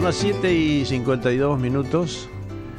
las 7:52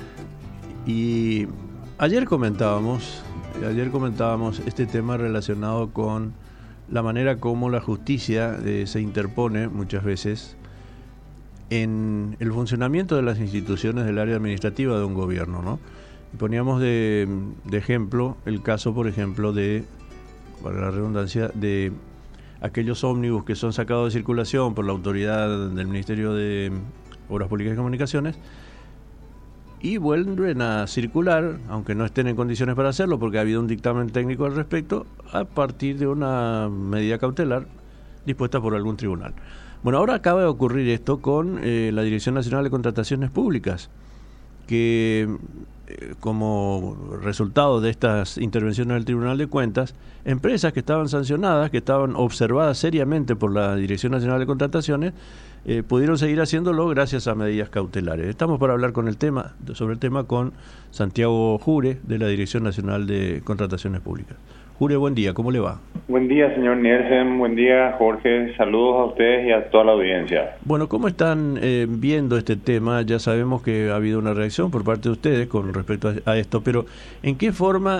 y ayer comentábamos este tema relacionado con la manera como la justicia se interpone muchas veces en el funcionamiento de las instituciones del área administrativa de un gobierno, ¿no? Y poníamos de ejemplo el caso, por ejemplo, para la redundancia, de aquellos ómnibus que son sacados de circulación por la autoridad del Ministerio de Obras Públicas y Comunicaciones y vuelven a circular, aunque no estén en condiciones para hacerlo porque ha habido un dictamen técnico al respecto, a partir de una medida cautelar dispuesta por algún tribunal. Bueno, ahora acaba de ocurrir esto con la Dirección Nacional de Contrataciones Públicas, que como resultado de estas intervenciones del Tribunal de Cuentas, empresas que estaban sancionadas, que estaban observadas seriamente por la Dirección Nacional de Contrataciones, pudieron seguir haciéndolo gracias a medidas cautelares. Estamos para hablar sobre el tema con Santiago Jure, de la Dirección Nacional de Contrataciones Públicas. Jure, buen día, ¿cómo le va? Buen día, señor Nielsen, buen día, Jorge, saludos a ustedes y a toda la audiencia. Bueno, ¿cómo están viendo este tema? Ya sabemos que ha habido una reacción por parte de ustedes con respecto a esto, pero ¿en qué forma,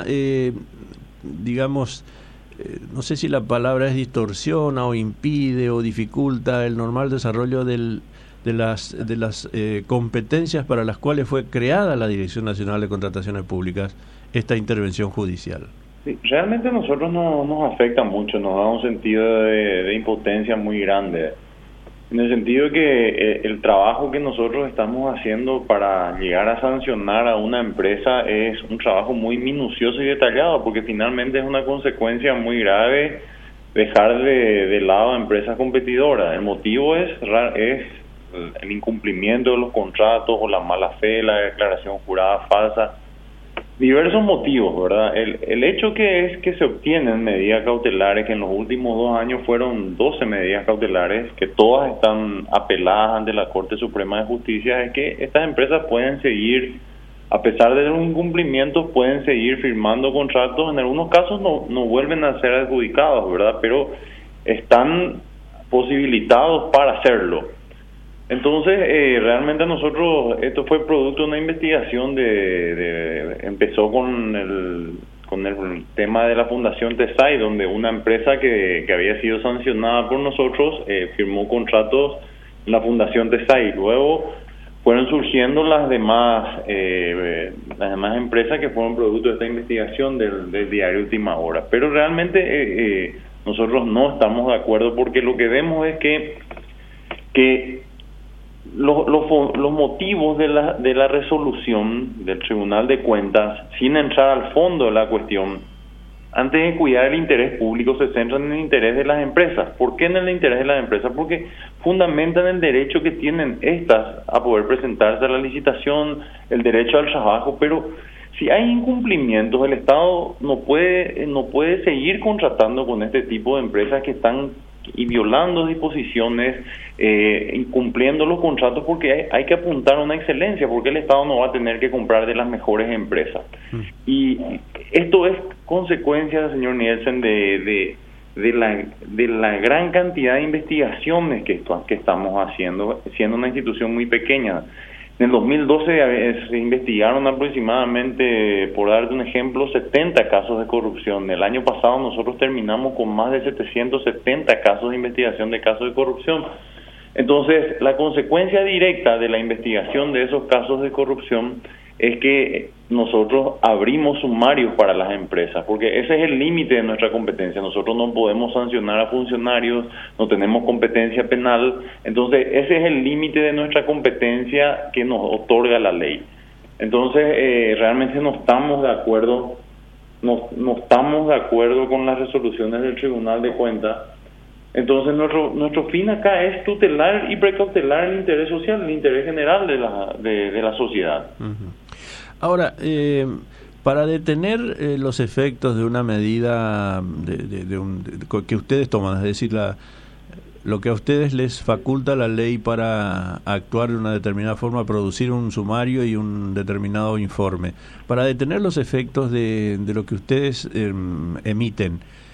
no sé si la palabra es distorsiona o impide o dificulta el normal desarrollo de las competencias para las cuales fue creada la Dirección Nacional de Contrataciones Públicas esta intervención judicial? Sí, realmente a nosotros nos afecta mucho, nos da un sentido de impotencia muy grande, en el sentido de que el trabajo que nosotros estamos haciendo para llegar a sancionar a una empresa es un trabajo muy minucioso y detallado, porque finalmente es una consecuencia muy grave dejar de lado a empresas competidoras. El motivo es el incumplimiento de los contratos o la mala fe, la declaración jurada falsa. Diversos motivos, ¿verdad? El hecho que se obtienen medidas cautelares, que en los últimos 2 años fueron 12 medidas cautelares, que todas están apeladas ante la Corte Suprema de Justicia, es que estas empresas pueden seguir, a pesar de los incumplimientos, pueden seguir firmando contratos. En algunos casos no vuelven a ser adjudicados, ¿verdad? Pero están posibilitados para hacerlo. Entonces, realmente nosotros, esto fue producto de una investigación empezó con el tema de la Fundación TESAI, donde una empresa que había sido sancionada por nosotros firmó contratos en la Fundación TESAI. Luego fueron surgiendo las demás empresas que fueron producto de esta investigación del diario Última Hora. Pero realmente nosotros no estamos de acuerdo, porque lo que vemos es que los motivos de la resolución del Tribunal de Cuentas, sin entrar al fondo de la cuestión, antes de cuidar el interés público, se centran en el interés de las empresas. ¿Por qué en el interés de las empresas? Porque fundamentan el derecho que tienen estas a poder presentarse a la licitación, el derecho al trabajo, pero si hay incumplimientos, el Estado no puede seguir contratando con este tipo de empresas que están violando disposiciones, incumpliendo los contratos, porque hay que apuntar a una excelencia, porque el Estado no va a tener que comprar de las mejores empresas. Y esto es consecuencia, señor Nielsen, de la gran cantidad de investigaciones que estamos haciendo, siendo una institución muy pequeña. En el 2012 se investigaron aproximadamente, por darte un ejemplo, 70 casos de corrupción. El año pasado nosotros terminamos con más de 770 casos de investigación de casos de corrupción. Entonces, la consecuencia directa de la investigación de esos casos de corrupción es que nosotros abrimos sumarios para las empresas, porque ese es el límite de nuestra competencia. Nosotros no podemos sancionar a funcionarios, no tenemos competencia penal, entonces ese es el límite de nuestra competencia que nos otorga la ley. Entonces, realmente no estamos de acuerdo con las resoluciones del Tribunal de Cuentas. Entonces nuestro fin acá es tutelar y precautelar el interés social, el interés general de la sociedad. Uh-huh. Ahora, para detener los efectos de una medida que ustedes toman, es decir, lo que a ustedes les faculta la ley para actuar de una determinada forma, producir un sumario y un determinado informe, para detener los efectos de lo que ustedes emiten,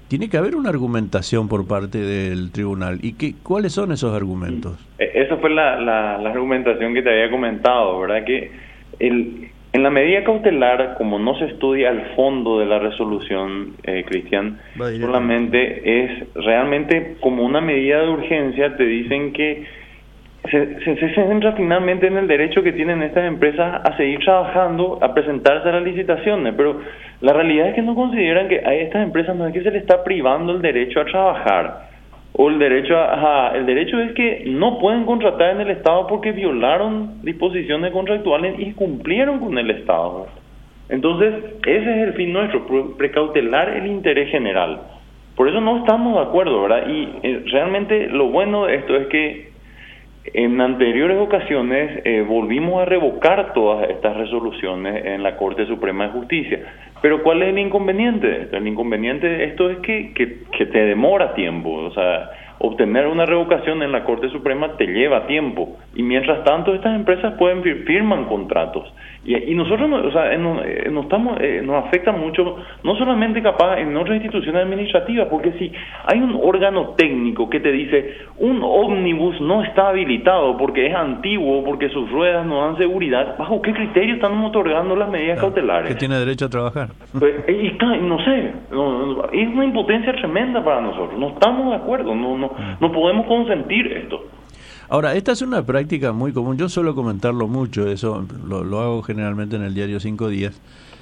tiene que haber una argumentación por parte del tribunal. ¿Y cuáles son esos argumentos? Esa fue la argumentación que te había comentado, ¿verdad? Que en la medida cautelar, como no se estudia el fondo de la resolución, Cristian, solamente es realmente como una medida de urgencia, te dicen que se centra finalmente en el derecho que tienen estas empresas a seguir trabajando, a presentarse a las licitaciones, pero la realidad es que no consideran que a estas empresas no es que se les está privando el derecho a trabajar, o el derecho el derecho es que no pueden contratar en el Estado porque violaron disposiciones contractuales y cumplieron con el Estado. Entonces, ese es el fin nuestro, precautelar el interés general. Por eso no estamos de acuerdo, ¿verdad? Y realmente lo bueno de esto es que en anteriores ocasiones volvimos a revocar todas estas resoluciones en la Corte Suprema de Justicia. Pero ¿cuál es el inconveniente de esto? El inconveniente de esto es que te demora tiempo. O sea, obtener una revocación en la Corte Suprema te lleva tiempo. Y mientras tanto, estas empresas firman contratos. Y nosotros, nos afecta mucho, no solamente capaz en otras instituciones administrativas, porque si hay un órgano técnico que te dice un ómnibus no está habilitado porque es antiguo, porque sus ruedas no dan seguridad, ¿bajo qué criterio están otorgando las medidas cautelares? Que tiene derecho a trabajar. No sé, es una impotencia tremenda para nosotros, no estamos de acuerdo, no podemos consentir esto. Ahora, esta es una práctica muy común, yo suelo comentarlo mucho, eso lo hago generalmente en el diario 5 días,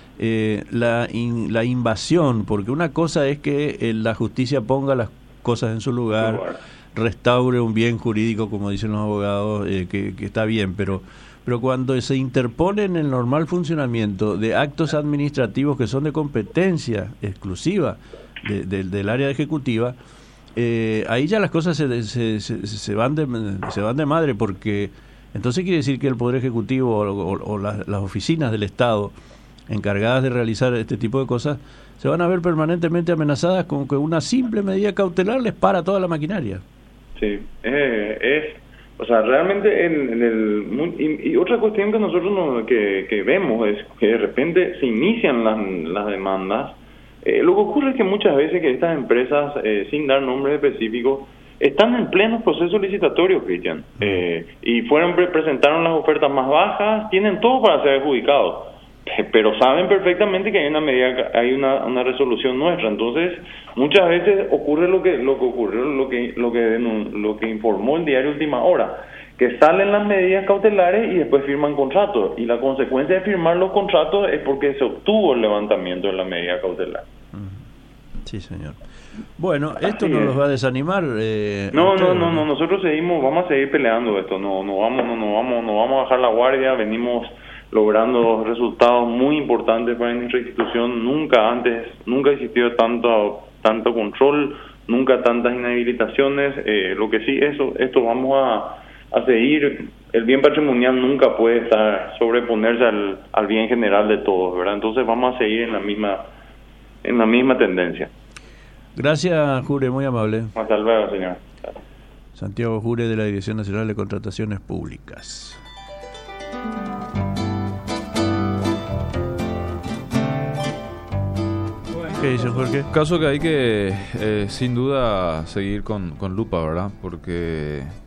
la invasión, porque una cosa es que la justicia ponga las cosas en su lugar, restaure un bien jurídico, como dicen los abogados, que está bien, pero cuando se interpone en el normal funcionamiento de actos administrativos que son de competencia exclusiva del área ejecutiva, ahí ya las cosas se van de madre, porque entonces quiere decir que el Poder Ejecutivo o las oficinas del Estado encargadas de realizar este tipo de cosas se van a ver permanentemente amenazadas con que una simple medida cautelar les para toda la maquinaria. Sí, o sea, realmente y otra cuestión que nosotros que vemos es que de repente se inician las demandas. Lo que ocurre es que muchas veces que estas empresas, sin dar nombres específicos, están en pleno proceso licitatorio, Cristian, y presentaron las ofertas más bajas, tienen todo para ser adjudicados, pero saben perfectamente que hay una medida, hay una resolución nuestra. Entonces muchas veces ocurre lo que ocurrió, lo que informó el diario Última Hora, que salen las medidas cautelares y después firman contratos, y la consecuencia de firmar los contratos es porque se obtuvo el levantamiento de la medida cautelar. Sí, señor. Bueno, esto no los va a desanimar. No, nosotros vamos a seguir peleando esto, no vamos a bajar la guardia, venimos logrando resultados muy importantes para nuestra institución. Nunca existió tanto control, nunca tantas inhabilitaciones. Lo que sí, esto vamos a seguir. El bien patrimonial nunca puede sobreponerse al bien general de todos, ¿verdad? Entonces vamos a seguir en la misma tendencia. Gracias, Jure, muy amable. Hasta luego, señor. Santiago Jure, de la Dirección Nacional de Contrataciones Públicas. ¿Qué dice Jorge? Caso que hay que, sin duda, seguir con lupa, ¿verdad? Porque